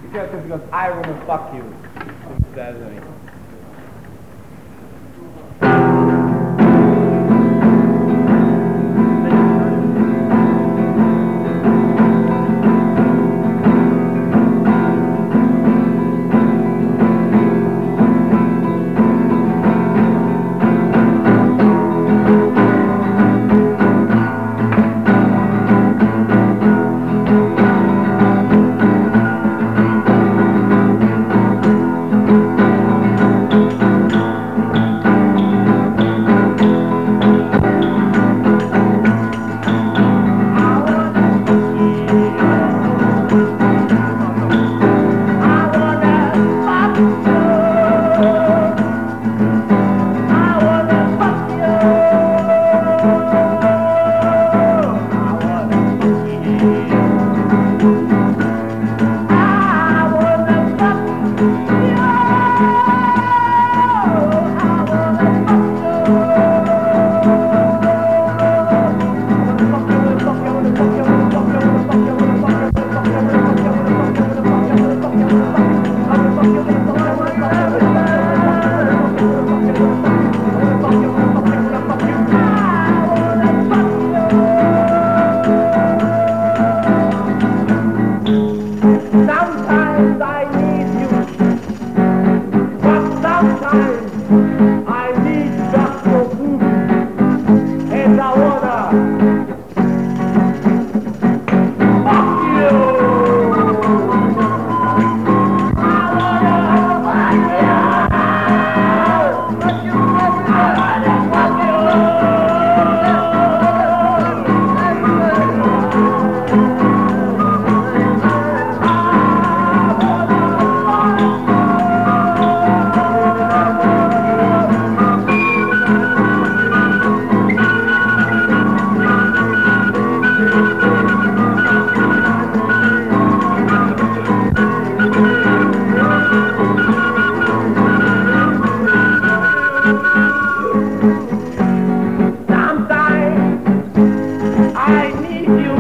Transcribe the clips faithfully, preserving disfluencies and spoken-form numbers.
Just because I want to fuck you. That's me. Sometimes I need you, but sometimes I need just your food, and I wanna fuck you. I wanna fuck you. Fuck you. I wanna fuck you. I need you,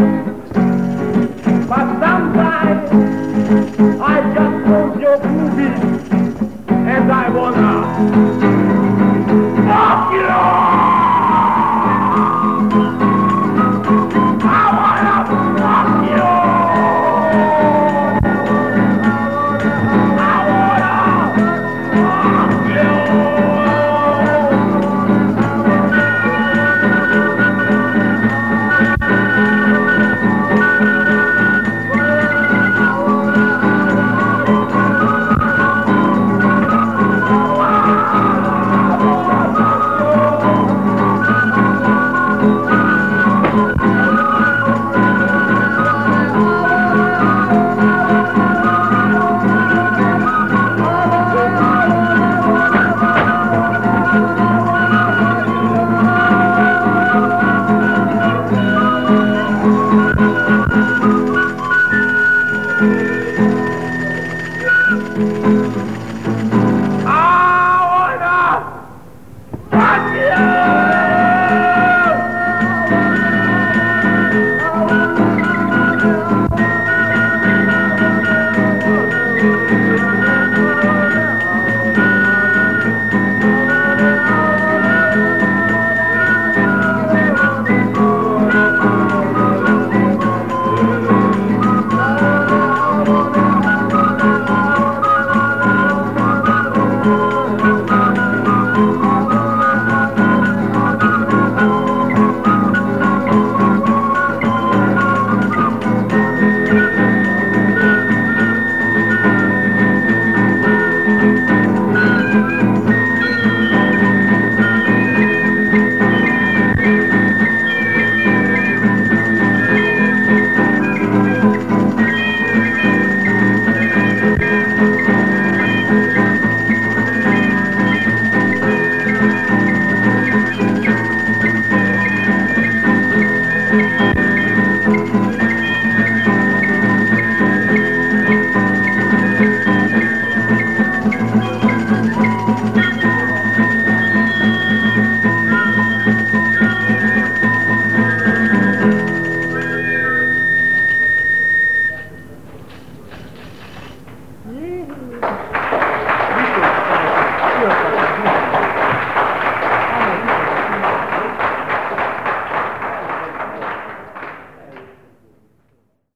but sometimes I just want your booty, and I wanna fuck you. I wanna fuck you. I wanna fuck you. Thank you.